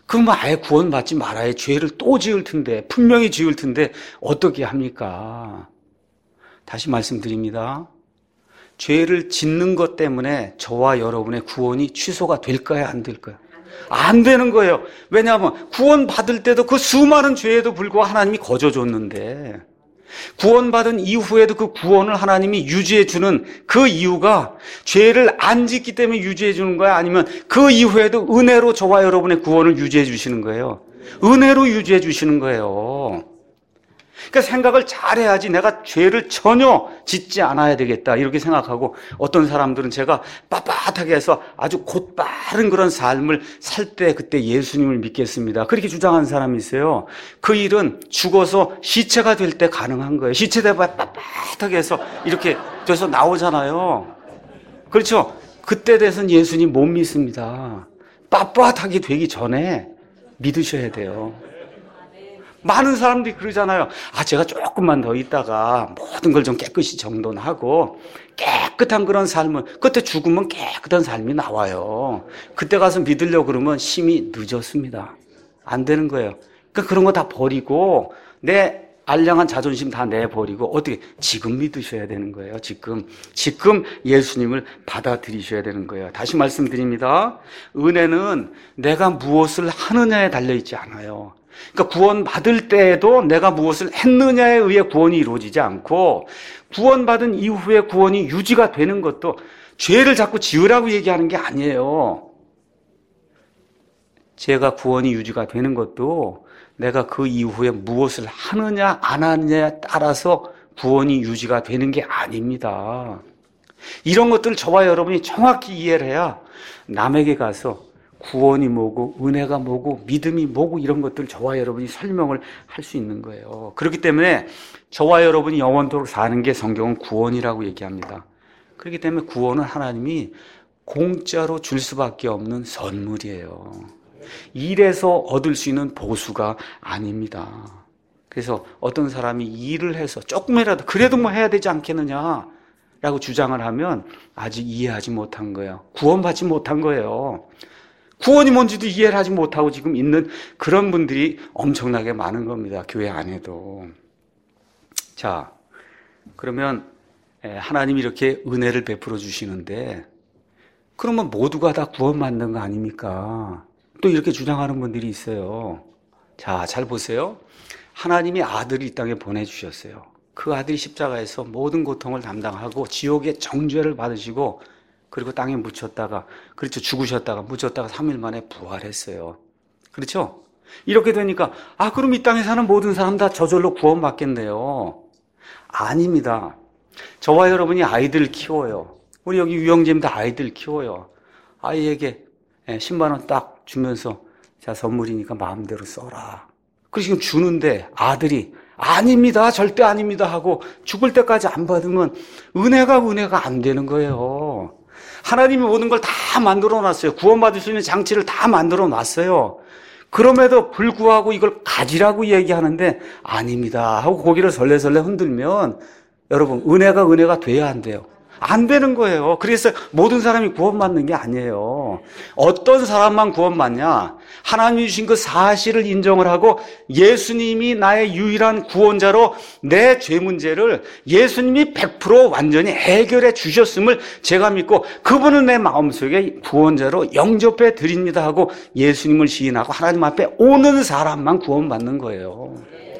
그럼 아예 구원받지 말아야 죄를 또 지을 텐데, 분명히 지을 텐데 어떻게 합니까? 다시 말씀드립니다. 죄를 짓는 것 때문에 저와 여러분의 구원이 취소가 될까요? 안 될까요? 안 되는 거예요. 왜냐하면 구원받을 때도 그 수많은 죄에도 불구하고 하나님이 거저줬는데, 구원받은 이후에도 그 구원을 하나님이 유지해 주는 그 이유가 죄를 안 짓기 때문에 유지해 주는 거야? 아니면 그 이후에도 은혜로 저와 여러분의 구원을 유지해 주시는 거예요? 은혜로 유지해 주시는 거예요. 그러니까 생각을 잘해야지 내가 죄를 전혀 짓지 않아야 되겠다 이렇게 생각하고, 어떤 사람들은 제가 빳빳하게 해서 아주 곧바른 그런 삶을 살 때 그때 예수님을 믿겠습니다 그렇게 주장하는 사람이 있어요. 그 일은 죽어서 시체가 될 때 가능한 거예요. 시체 돼봐야 빳빳하게 해서 이렇게 돼서 나오잖아요. 그렇죠? 그때 돼서는 예수님 못 믿습니다. 빳빳하게 되기 전에 믿으셔야 돼요. 많은 사람들이 그러잖아요. 제가 조금만 더 있다가 모든 걸 좀 깨끗이 정돈하고 깨끗한 그런 삶을, 그때 죽으면 깨끗한 삶이 나와요. 그때 가서 믿으려고 그러면 심히 늦었습니다. 안 되는 거예요. 그러니까 그런 거 다 버리고 내 알량한 자존심 다 내버리고 어떻게 지금 믿으셔야 되는 거예요. 지금 예수님을 받아들이셔야 되는 거예요. 다시 말씀드립니다. 은혜는 내가 무엇을 하느냐에 달려있지 않아요. 그러니까 구원받을 때에도 내가 무엇을 했느냐에 의해 구원이 이루어지지 않고, 구원받은 이후에 구원이 유지가 되는 것도 죄를 자꾸 지으라고 얘기하는 게 아니에요. 죄가 구원이 유지가 되는 것도 내가 그 이후에 무엇을 하느냐 안 하느냐에 따라서 구원이 유지가 되는 게 아닙니다. 이런 것들을 저와 여러분이 정확히 이해를 해야 남에게 가서 구원이 뭐고 은혜가 뭐고 믿음이 뭐고 이런 것들 저와 여러분이 설명을 할 수 있는 거예요. 그렇기 때문에 저와 여러분이 영원토록 사는 게 성경은 구원이라고 얘기합니다. 그렇기 때문에 구원은 하나님이 공짜로 줄 수밖에 없는 선물이에요. 일해서 얻을 수 있는 보수가 아닙니다. 그래서 어떤 사람이 일을 해서 조금이라도 그래도 뭐 해야 되지 않겠느냐 라고 주장을 하면 아직 이해하지 못한 거예요. 구원받지 못한 거예요. 구원이 뭔지도 이해를 하지 못하고 지금 있는 그런 분들이 엄청나게 많은 겁니다. 교회 안에도. 자, 그러면 하나님이 이렇게 은혜를 베풀어 주시는데, 그러면 모두가 다 구원받는 거 아닙니까? 또 이렇게 주장하는 분들이 있어요. 자, 잘 보세요. 하나님이 아들을 이 땅에 보내주셨어요. 그 아들이 십자가에서 모든 고통을 담당하고 지옥의 정죄를 받으시고, 그리고 땅에 묻혔다가, 그렇죠, 죽으셨다가 묻혔다가 3일 만에 부활했어요. 그렇죠? 이렇게 되니까 그럼 이 땅에 사는 모든 사람 다 저절로 구원받겠네요. 아닙니다. 저와 여러분이 아이들 키워요. 우리 여기 유영재입니다. 아이들 키워요. 아이에게 10만 원 딱 주면서 자, 선물이니까 마음대로 써라. 그래서 지금 주는데 아들이 아닙니다, 절대 아닙니다 하고 죽을 때까지 안 받으면 은혜가 안 되는 거예요. 하나님이 모든 걸 다 만들어 놨어요. 구원받을 수 있는 장치를 다 만들어 놨어요. 그럼에도 불구하고 이걸 가지라고 얘기하는데 아닙니다 하고 고개를 설레설레 흔들면 여러분, 은혜가 돼야 안 돼요? 안 되는 거예요. 그래서 모든 사람이 구원받는 게 아니에요. 어떤 사람만 구원받냐? 하나님이 주신 그 사실을 인정을 하고 예수님이 나의 유일한 구원자로 내 죄 문제를 예수님이 100% 완전히 해결해 주셨음을 제가 믿고 그분을 내 마음속에 구원자로 영접해 드립니다 하고 예수님을 시인하고 하나님 앞에 오는 사람만 구원받는 거예요.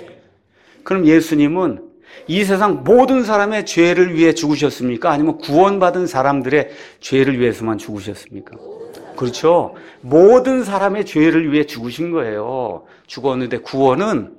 그럼 예수님은 이 세상 모든 사람의 죄를 위해 죽으셨습니까? 아니면 구원받은 사람들의 죄를 위해서만 죽으셨습니까? 그렇죠. 모든 사람의 죄를 위해 죽으신 거예요. 죽었는데 구원은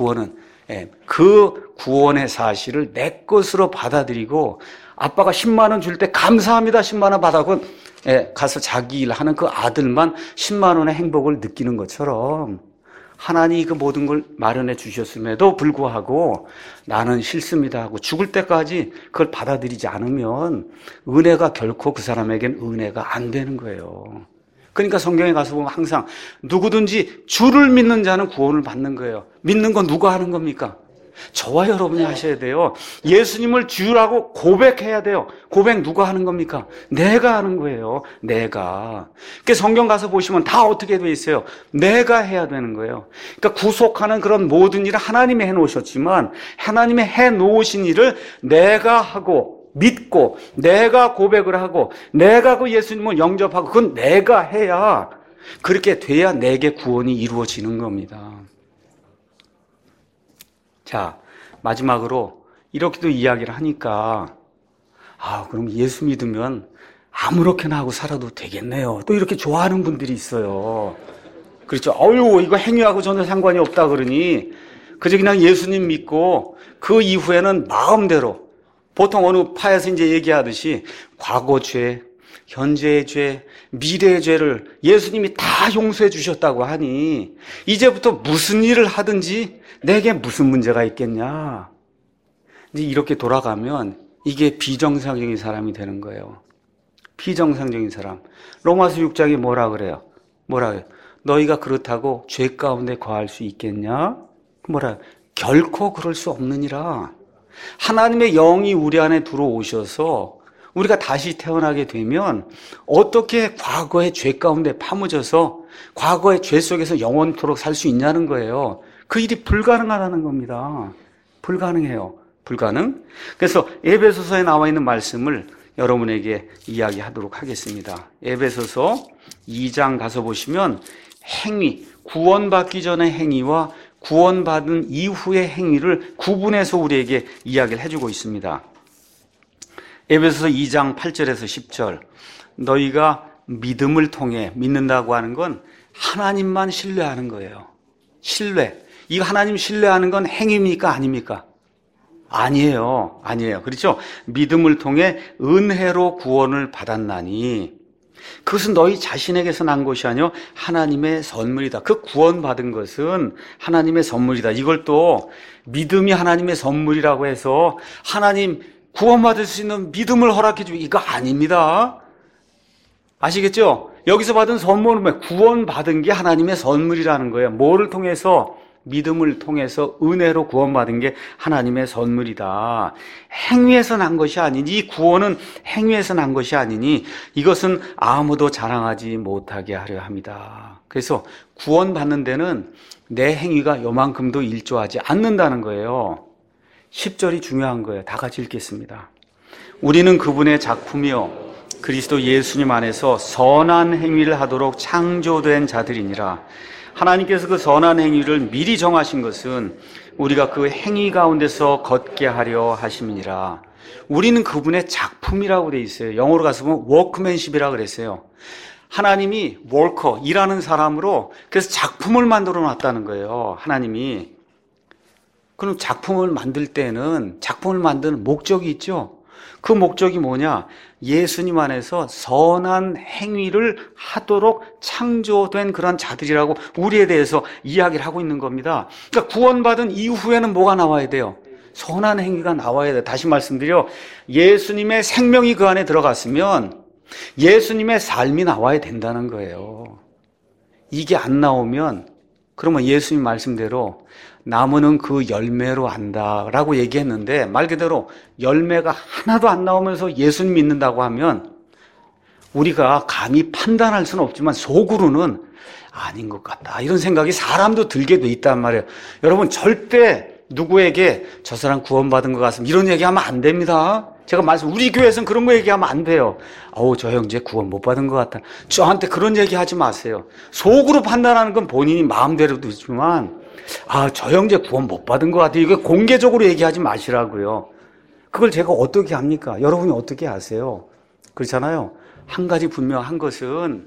그 구원의 사실을 내 것으로 받아들이고, 아빠가 10만 원 줄 때 감사합니다 10만 원 받아고 가서 자기 일하는 그 아들만 10만 원의 행복을 느끼는 것처럼 하나님이 그 모든 걸 마련해 주셨음에도 불구하고 나는 싫습니다 하고 죽을 때까지 그걸 받아들이지 않으면 은혜가 결코 그 사람에겐 은혜가 안 되는 거예요. 그러니까 성경에 가서 보면 항상 누구든지 주를 믿는 자는 구원을 받는 거예요. 믿는 건 누가 하는 겁니까? 저와 여러분이 하셔야 돼요. 예수님을 주라고 고백해야 돼요. 고백 누가 하는 겁니까? 내가 하는 거예요. 내가. 그러니까 성경 가서 보시면 다 어떻게 돼 있어요? 내가 해야 되는 거예요. 그러니까 구속하는 그런 모든 일을 하나님이 해놓으셨지만 하나님이 해놓으신 일을 내가 하고 믿고 내가 고백을 하고 내가 그 예수님을 영접하고 그건 내가 해야, 그렇게 돼야 내게 구원이 이루어지는 겁니다. 자, 마지막으로 이렇게도 이야기를 하니까 그럼 예수 믿으면 아무렇게나 하고 살아도 되겠네요. 또 이렇게 좋아하는 분들이 있어요. 그렇죠. 이거 행위하고 전혀 상관이 없다 그러니 그저 그냥 예수님 믿고 그 이후에는 마음대로, 보통 어느 파에서 이제 얘기하듯이 과거 죄, 현재의 죄, 미래의 죄를 예수님이 다 용서해 주셨다고 하니 이제부터 무슨 일을 하든지 내게 무슨 문제가 있겠냐. 이제 이렇게 돌아가면 이게 비정상적인 사람이 되는 거예요. 비정상적인 사람. 로마서 6장이 뭐라 그래요? 너희가 그렇다고 죄 가운데 거할 수 있겠냐? 결코 그럴 수 없느니라. 하나님의 영이 우리 안에 들어오셔서 우리가 다시 태어나게 되면 어떻게 과거의 죄 가운데 파묻어서 과거의 죄 속에서 영원토록 살 수 있냐는 거예요. 그 일이 불가능하다는 겁니다. 불가능해요. 불가능. 그래서 에베소서에 나와 있는 말씀을 여러분에게 이야기하도록 하겠습니다. 에베소서 2장 가서 보시면 행위, 구원받기 전의 행위와 구원받은 이후의 행위를 구분해서 우리에게 이야기를 해주고 있습니다. 에베소서 2장 8절에서 10절, 너희가 믿음을 통해, 믿는다고 하는 건 하나님만 신뢰하는 거예요. 신뢰. 이거 하나님 신뢰하는 건 행위입니까? 아닙니까? 아니에요. 그렇죠? 믿음을 통해 은혜로 구원을 받았나니 그것은 너희 자신에게서 난 것이 아니요 하나님의 선물이다. 그 구원받은 것은 하나님의 선물이다. 이걸 또 믿음이 하나님의 선물이라고 해서 하나님 구원받을 수 있는 믿음을 허락해 주고 이거 아닙니다. 아시겠죠? 여기서 받은 선물은 뭐 구원받은 게 하나님의 선물이라는 거예요. 뭐를 통해서? 믿음을 통해서 은혜로 구원받은 게 하나님의 선물이다. 행위에서 난 것이 아니니, 이 구원은 행위에서 난 것이 아니니 이것은 아무도 자랑하지 못하게 하려 합니다. 그래서 구원받는 데는 내 행위가 요만큼도 일조하지 않는다는 거예요. 10절이 중요한 거예요. 다 같이 읽겠습니다. 우리는 그분의 작품이요 그리스도 예수님 안에서 선한 행위를 하도록 창조된 자들이니라. 하나님께서 그 선한 행위를 미리 정하신 것은 우리가 그 행위 가운데서 걷게 하려 하심이니라. 우리는 그분의 작품이라고 돼 있어요. 영어로 가서 보면 워크맨십이라고 그랬어요. 하나님이 워커, 일하는 사람으로, 그래서 작품을 만들어 놨다는 거예요. 하나님이. 그럼 작품을 만들 때는 작품을 만드는 목적이 있죠. 그 목적이 뭐냐? 예수님 안에서 선한 행위를 하도록 창조된 그런 자들이라고 우리에 대해서 이야기를 하고 있는 겁니다. 그러니까 구원받은 이후에는 뭐가 나와야 돼요? 선한 행위가 나와야 돼요. 다시 말씀드려, 예수님의 생명이 그 안에 들어갔으면 예수님의 삶이 나와야 된다는 거예요. 이게 안 나오면 그러면 예수님 말씀대로 나무는 그 열매로 안다라고 얘기했는데 말 그대로 열매가 하나도 안 나오면서 예수님 믿는다고 하면 우리가 감히 판단할 수는 없지만 속으로는 아닌 것 같다 이런 생각이 사람도 들게 돼 있단 말이에요. 여러분 절대 누구에게 저 사람 구원받은 것 같습니다 이런 얘기하면 안 됩니다. 제가 우리 교회에서는 그런 거 얘기하면 안 돼요. 저 형제 구원 못 받은 것 같다. 저한테 그런 얘기 하지 마세요. 속으로 판단하는 건 본인이 마음대로도 있지만 저 형제 구원 못 받은 것 같아요. 이거 공개적으로 얘기하지 마시라고요. 그걸 제가 어떻게 합니까? 여러분이 어떻게 아세요? 그렇잖아요. 한 가지 분명한 것은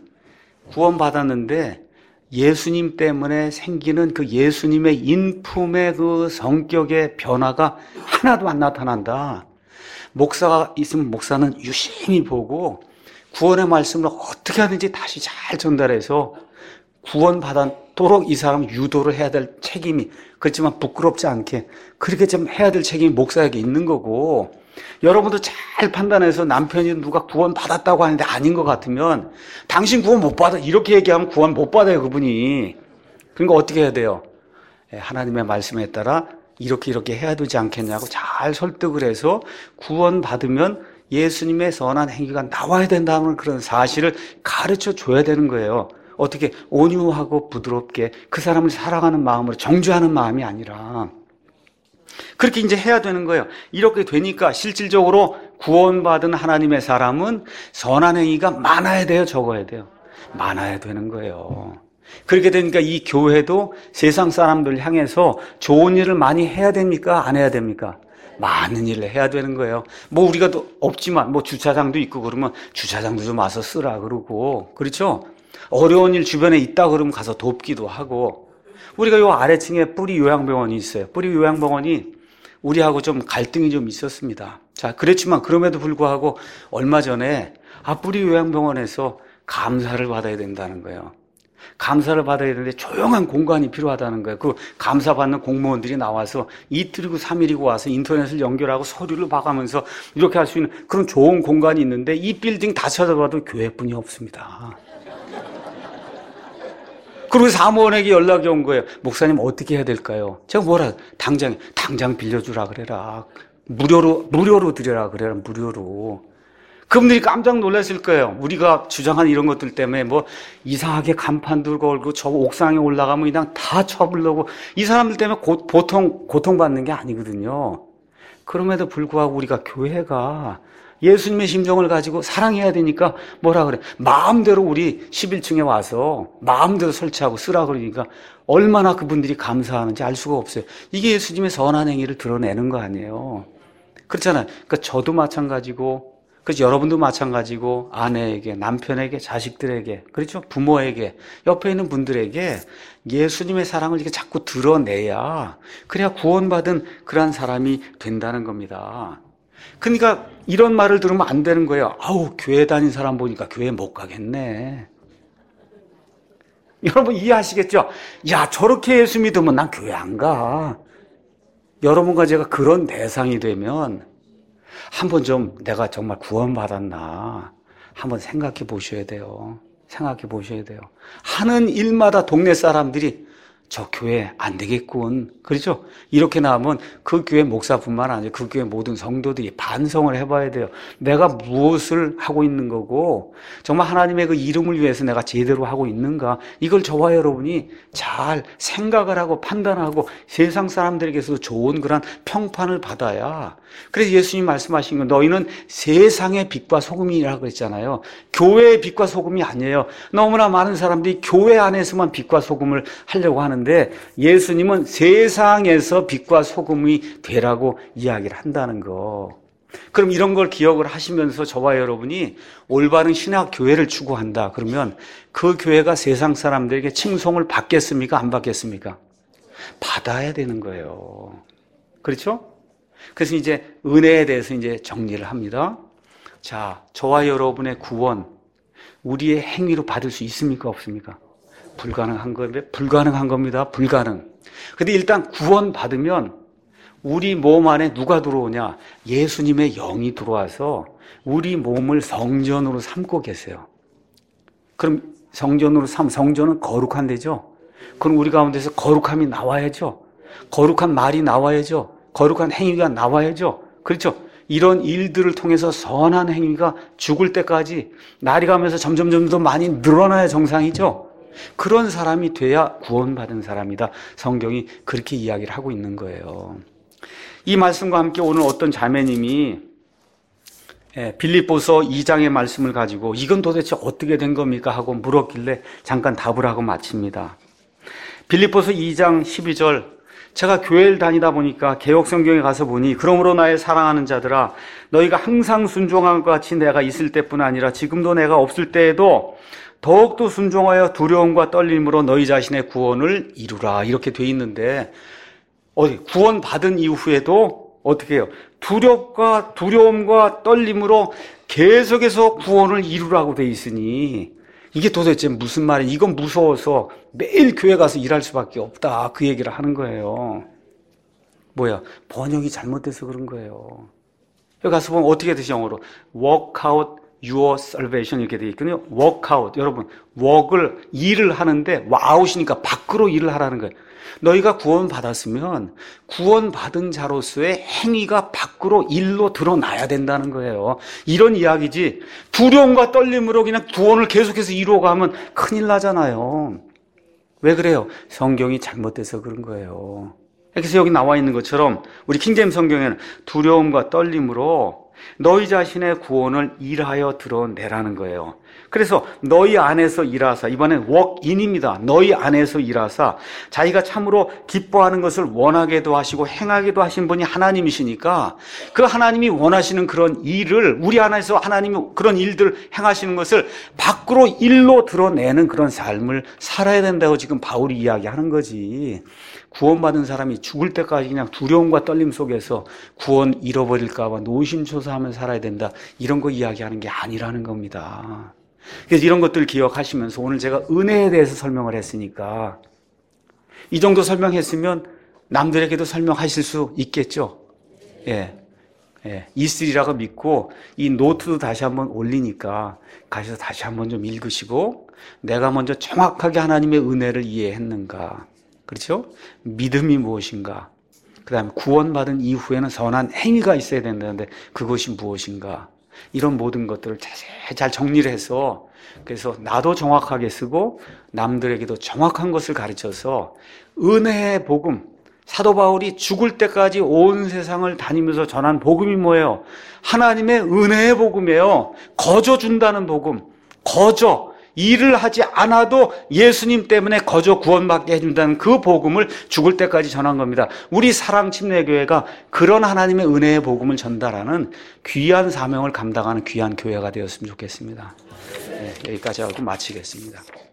구원받았는데 예수님 때문에 생기는 그 예수님의 인품의 그 성격의 변화가 하나도 안 나타난다. 목사가 있으면 목사는 유심히 보고 구원의 말씀을 어떻게 하든지 다시 잘 전달해서 구원받도록 이 사람 유도를 해야 될 책임이, 그렇지만 부끄럽지 않게 그렇게 좀 해야 될 책임이 목사에게 있는 거고, 여러분도 잘 판단해서 남편이 누가 구원받았다고 하는데 아닌 것 같으면 당신 구원 못 받아 이렇게 얘기하면 구원 못 받아요 그분이. 그러니까 어떻게 해야 돼요? 하나님의 말씀에 따라 이렇게 해야 되지 않겠냐고 잘 설득을 해서 구원받으면 예수님의 선한 행위가 나와야 된다는 그런 사실을 가르쳐 줘야 되는 거예요. 어떻게 온유하고 부드럽게 그 사람을 사랑하는 마음으로 정죄하는 마음이 아니라 그렇게 이제 해야 되는 거예요. 이렇게 되니까 실질적으로 구원받은 하나님의 사람은 선한 행위가 많아야 돼요, 적어야 돼요? 많아야 되는 거예요. 그렇게 되니까 이 교회도 세상 사람들 향해서 좋은 일을 많이 해야 됩니까? 안 해야 됩니까? 많은 일을 해야 되는 거예요. 뭐 우리가 또 없지만 뭐 주차장도 있고 그러면 주차장도 좀 와서 쓰라 그러고, 그렇죠? 어려운 일 주변에 있다 그러면 가서 돕기도 하고. 우리가 요 아래층에 뿌리 요양병원이 있어요. 뿌리 요양병원이 우리하고 좀 갈등이 좀 있었습니다. 자, 그렇지만 그럼에도 불구하고 얼마 전에 뿌리 요양병원에서 감사를 받아야 된다는 거예요. 감사를 받아야 되는데 조용한 공간이 필요하다는 거예요. 그 감사받는 공무원들이 나와서 이틀이고 3일이고 와서 인터넷을 연결하고 서류를 봐가면서 이렇게 할 수 있는 그런 좋은 공간이 있는데 이 빌딩 다 찾아봐도 교회뿐이 없습니다. 그리고 사무원에게 연락이 온 거예요. 목사님 어떻게 해야 될까요? 제가 당장 빌려주라 그래라. 무료로 드려라 그래라. 무료로. 그분들이 깜짝 놀랐을 거예요. 우리가 주장한 이런 것들 때문에 뭐 이상하게 간판도 걸고 저 옥상에 올라가면 그냥 다 쳐불러고 이 사람들 때문에 고통받는 게 아니거든요. 그럼에도 불구하고 우리가 교회가 예수님의 심정을 가지고 사랑해야 되니까 뭐라 그래? 마음대로 우리 11층에 와서 마음대로 설치하고 쓰라 그러니까 얼마나 그분들이 감사하는지 알 수가 없어요. 이게 예수님의 선한 행위를 드러내는 거 아니에요. 그렇잖아요. 그러니까 저도 마찬가지고 그래서 여러분도 마찬가지고 아내에게, 남편에게, 자식들에게, 그렇죠? 부모에게, 옆에 있는 분들에게 예수님의 사랑을 이렇게 자꾸 드러내야 그래야 구원받은 그러한 사람이 된다는 겁니다. 그러니까 이런 말을 들으면 안 되는 거예요. 교회 다닌 사람 보니까 교회 못 가겠네. 여러분 이해하시겠죠? 야, 저렇게 예수 믿으면 난 교회 안 가. 여러분과 제가 그런 대상이 되면 한번 좀 내가 정말 구원받았나 한번 생각해 보셔야 돼요. 생각해 보셔야 돼요. 하는 일마다 동네 사람들이 저 교회 안 되겠군. 그렇죠? 이렇게 나오면 그 교회 목사뿐만 아니라 그 교회 모든 성도들이 반성을 해봐야 돼요. 내가 무엇을 하고 있는 거고 정말 하나님의 그 이름을 위해서 내가 제대로 하고 있는가 이걸 저와 여러분이 잘 생각을 하고 판단하고 세상 사람들에게서도 좋은 그런 평판을 받아야 그래서 예수님 말씀하신 건 너희는 세상의 빛과 소금이라고 그랬잖아요. 교회의 빛과 소금이 아니에요. 너무나 많은 사람들이 교회 안에서만 빛과 소금을 하려고 하는데 예수님은 세상에서 빛과 소금이 되라고 이야기를 한다는 거. 그럼 이런 걸 기억을 하시면서 저와 여러분이 올바른 신학 교회를 추구한다. 그러면 그 교회가 세상 사람들에게 칭송을 받겠습니까? 안 받겠습니까? 받아야 되는 거예요. 그렇죠? 그래서 이제 은혜에 대해서 이제 정리를 합니다. 자, 저와 여러분의 구원, 우리의 행위로 받을 수 있습니까? 없습니까? 불가능한 겁니다. 불가능. 근데 일단 구원 받으면 우리 몸 안에 누가 들어오냐? 예수님의 영이 들어와서 우리 몸을 성전으로 삼고 계세요. 그럼 성전은 거룩한 데죠? 그럼 우리 가운데서 거룩함이 나와야죠. 거룩한 말이 나와야죠. 거룩한 행위가 나와야죠. 그렇죠? 이런 일들을 통해서 선한 행위가 죽을 때까지 날이 가면서 점점 더 많이 늘어나야 정상이죠. 그런 사람이 돼야 구원받은 사람이다. 성경이 그렇게 이야기를 하고 있는 거예요. 이 말씀과 함께 오늘 어떤 자매님이 빌립보서 2장의 말씀을 가지고 이건 도대체 어떻게 된 겁니까? 하고 물었길래 잠깐 답을 하고 마칩니다. 빌립보서 2장 12절 제가 교회를 다니다 보니까 개역성경에 가서 보니 그러므로 나의 사랑하는 자들아 너희가 항상 순종한 것 같이 내가 있을 때뿐 아니라 지금도 내가 없을 때에도 더욱더 순종하여 두려움과 떨림으로 너희 자신의 구원을 이루라 이렇게 돼 있는데 구원 받은 이후에도 어떻게 해요? 두려움과 떨림으로 계속해서 구원을 이루라고 돼 있으니 이게 도대체 무슨 말이야? 이건 무서워서 매일 교회 가서 일할 수밖에 없다. 그 얘기를 하는 거예요. 번역이 잘못돼서 그런 거예요. 여기 가서 보면 어떻게 되지 영어로? Work out your salvation 이렇게 되어 있거든요. work out. 여러분, 일을 하는데 out이니까 밖으로 일을 하라는 거예요. 너희가 구원받았으면 구원받은 자로서의 행위가 밖으로 일로 드러나야 된다는 거예요. 이런 이야기지. 두려움과 떨림으로 그냥 구원을 계속해서 이루어가면 큰일 나잖아요. 왜 그래요? 성경이 잘못돼서 그런 거예요. 그래서 여기 나와 있는 것처럼 우리 킹제임스 성경에는 두려움과 떨림으로 너희 자신의 구원을 일하여 드러내라는 거예요. 그래서 너희 안에서 일하사, 이번엔 walk-in입니다. 너희 안에서 일하사 자기가 참으로 기뻐하는 것을 원하게도 하시고 행하게도 하신 분이 하나님이시니까 그 하나님이 원하시는 그런 일을, 우리 안에서 하나님이 그런 일들을 행하시는 것을 밖으로 일로 드러내는 그런 삶을 살아야 된다고 지금 바울이 이야기하는 거지. 구원받은 사람이 죽을 때까지 그냥 두려움과 떨림 속에서 구원 잃어버릴까 봐 노심초사하면서 살아야 된다, 이런 거 이야기하는 게 아니라는 겁니다. 그래서 이런 것들을 기억하시면서 오늘 제가 은혜에 대해서 설명을 했으니까 이 정도 설명했으면 남들에게도 설명하실 수 있겠죠. 있으리라고 믿고 이 노트도 다시 한번 올리니까 가셔서 다시 한번 좀 읽으시고, 내가 먼저 정확하게 하나님의 은혜를 이해했는가, 그렇죠? 믿음이 무엇인가, 그 다음에 구원받은 이후에는 선한 행위가 있어야 된다는데 그것이 무엇인가, 이런 모든 것들을 잘 정리를 해서, 그래서 나도 정확하게 쓰고 남들에게도 정확한 것을 가르쳐서 은혜의 복음, 사도 바울이 죽을 때까지 온 세상을 다니면서 전한 복음이 뭐예요? 하나님의 은혜의 복음이에요. 거저 준다는 복음. 거저 일을 하지 않아도 예수님 때문에 거저 구원받게 해준다는 그 복음을 죽을 때까지 전한 겁니다. 우리 사랑침례교회가 그런 하나님의 은혜의 복음을 전달하는 귀한 사명을 감당하는 귀한 교회가 되었으면 좋겠습니다. 여기까지 하고 마치겠습니다.